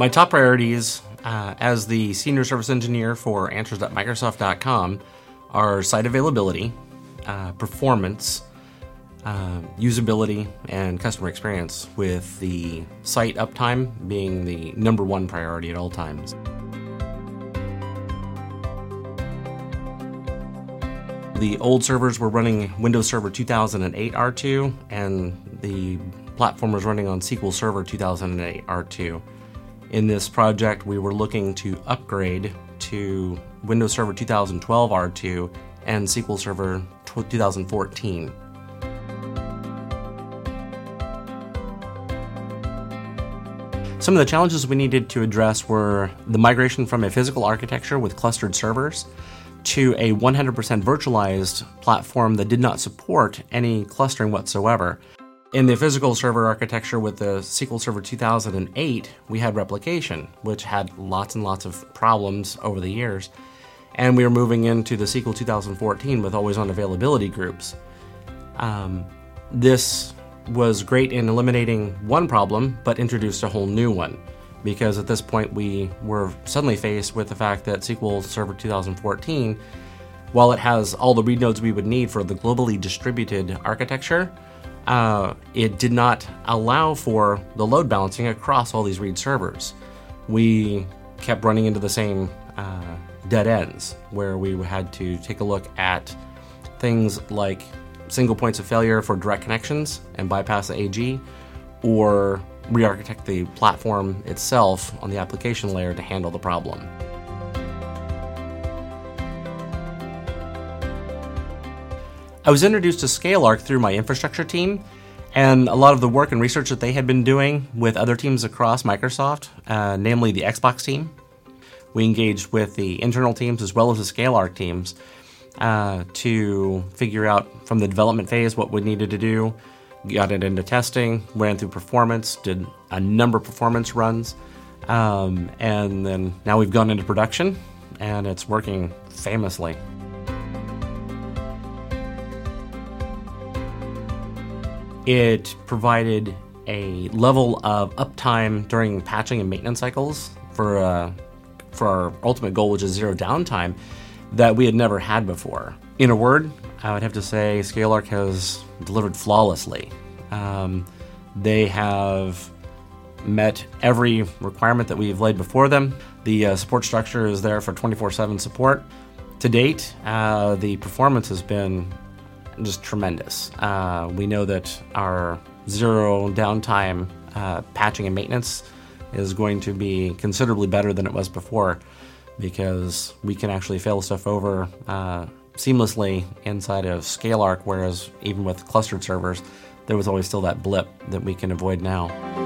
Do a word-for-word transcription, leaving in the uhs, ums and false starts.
My top priorities uh, as the Senior Service Engineer for Answers dot Microsoft dot com are site availability, uh, performance, uh, usability, and customer experience, with the site uptime being the number one priority at all times. The old servers were running Windows Server two thousand eight R two, and the platform was running on S Q L Server two thousand eight R two. In this project, we were looking to upgrade to Windows Server two thousand twelve R two and S Q L Server two thousand fourteen. Some of the challenges we needed to address were the migration from a physical architecture with clustered servers to a one hundred percent virtualized platform that did not support any clustering whatsoever. In the physical server architecture with the S Q L Server two thousand eight, we had replication, which had lots and lots of problems over the years. And we were moving into the S Q L two thousand fourteen with always-on availability groups. Um, this was great in eliminating one problem, but introduced a whole new one, because at this point we were suddenly faced with the fact that S Q L Server two thousand fourteen, while it has all the read nodes we would need for the globally distributed architecture, uh, it did not allow for the load balancing across all these read servers. We kept running into the same uh, dead ends, where we had to take a look at things like single points of failure for direct connections and bypass the A G, or re-architect the platform itself on the application layer to handle the problem. I was introduced to ScaleArk through my infrastructure team, and a lot of the work and research that they had been doing with other teams across Microsoft, uh, namely the Xbox team. We engaged with the internal teams as well as the ScaleArk teams uh, to figure out from the development phase what we needed to do, got it into testing, ran through performance, did a number of performance runs, um, and then now we've gone into production, and it's working famously. It provided a level of uptime during patching and maintenance cycles for uh, for our ultimate goal, which is zero downtime, that we had never had before. In a word, I would have to say ScaleArk has delivered flawlessly. Um, they have met every requirement that we've laid before them. The uh, support structure is there for twenty-four seven support. To date, uh, the performance has been just tremendous. Uh, we know that our zero downtime uh, patching and maintenance is going to be considerably better than it was before, because we can actually fail stuff over uh, seamlessly inside of ScaleArk, whereas even with clustered servers, there was always still that blip that we can avoid now.